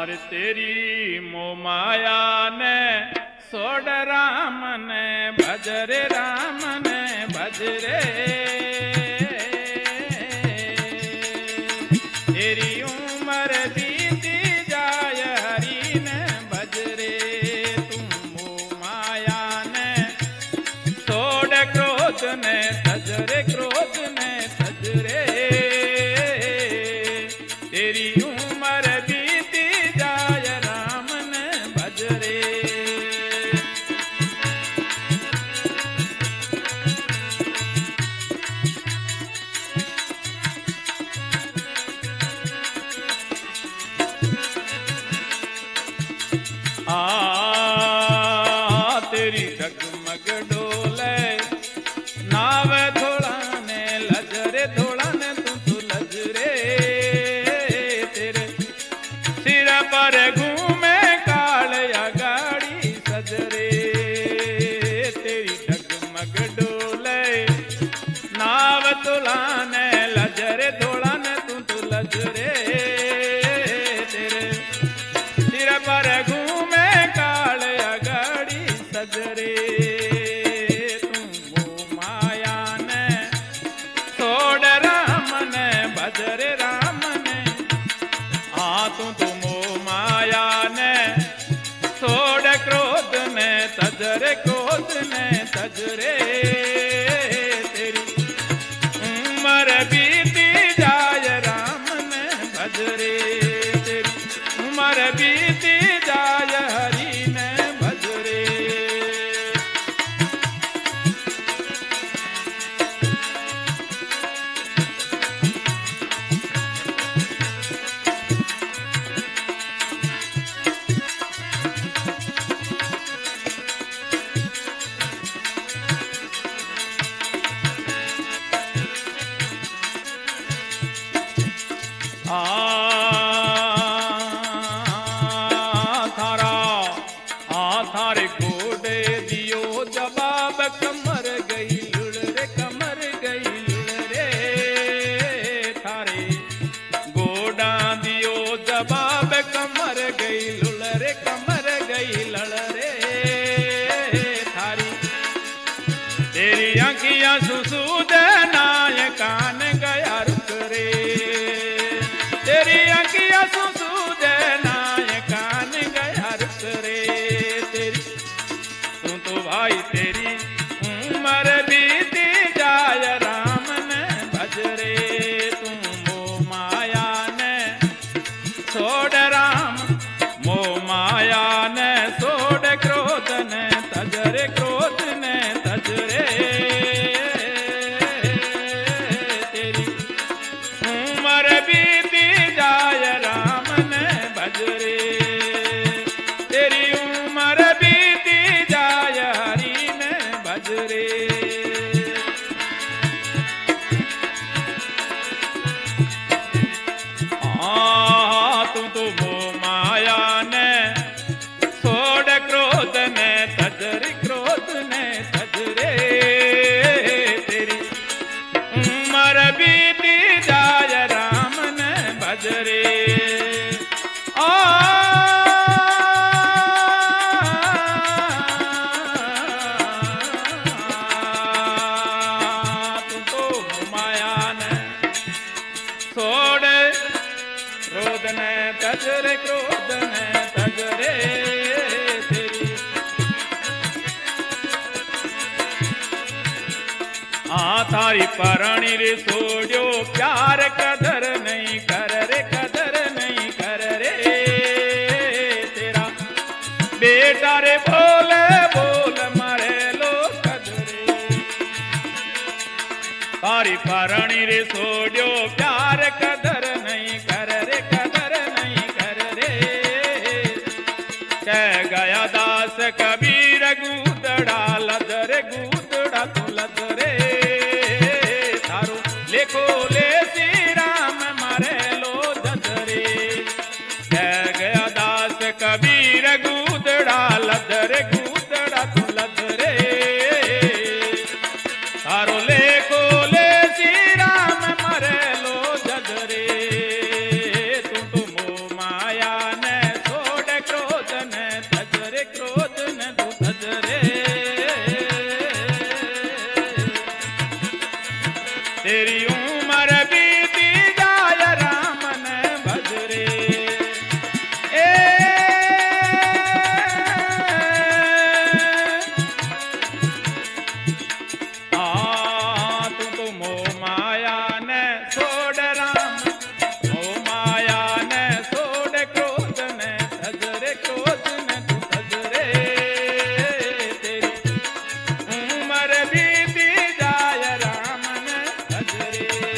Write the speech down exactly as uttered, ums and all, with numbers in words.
और तेरी मोह माया ने सोड राम ने भज रे राम ने भज रे तेरी उम्र बीती जाय हरि ने भज रे तुम मोह माया ने सोड क्रोध ने तज रे क्रोध ने तज रे तेरी उम्र बीती जाय राम ने भज रे आ तेरी डगमग डोले नाव थोड़ा ने लज रे थोड़ा ने तू तू लज रे तेरे सिर पर घूमे कालिया गाड़ी सज रे तेरी डगमग डोले नाव थोड़ा ने लज रे थोड़ा ने तू तू लज रे तेरे सिर पर घूमे कालिया गाड़ी सज रे तुम मोह माया ने सोड राम ने भज रे राम ने आ तू तो मोह माया ने सोड क्रोध ने तज रे क्रोध ने तज रे तेरी उम्र बीती जाय राम ने भज रे तेरी उम्र बीती जाय हरि ने भज रे आ थारा आ थारे घोड़े दियो जवाब कमर गई लुड़ रे कमर गई लुड़ रे थारे घोड़ा दियो जवाब कमर गई लुड़ रे कमर गई लड़ रे थारी तेरी आंखियां सुसूद नाय कान गया रुक रे तेरी आंखियां सुसूद नाय कान गया रुक रे तेरी तू तो भाई तेरी उम्र बीती जाय राम ने भज रे तुम मोह माया ने सोड राम मोह माया ने सोड क्रोध ने तज रे क्रोध ने तज रे तेरी उम्र बीती जाय राम ने भज रे तेरी उम्र बीती जाय हरि ने भज रे आ तू तो मोह माया ने सोड क्रोध ने तज रे क्रोध ने तज रे तेरी उम्र बीती जाय राम ने भज रे आ तू तो माया ने सोड क्रोध ने तज रे क्रोध ने तज रे तेरी आ थारी परणी रे सोड्यो प्यार कदर नहीं कर रे कदर नहीं कर रे तेरा बेटा रे बोल बोल मारे लो कदरे तारी परणी रे सोड्यो प्यार कदर नहीं कर रे कदर नहीं कर रे कह गया दास कबीर गूदड़ा लदरे गूदड़ा तू लदरे थारो लेखो ले श्री राम मारे लो जदरे कह गया दास कबीर गूदड़ा लदरे गूदड़ा तू लदरे थारो लेखो ले श्री राम मारे लो जदरे तू तो मोह माया ने तेरी उम्र बीती जाय राम न भजरे। ए आ तू तो मोह माया न छोड़ राम, मोह माया न छोड़ क्रोध न तजरे, क्रोध न तू तजरे। तेरी उम्र बीती जाय राम न भजरे।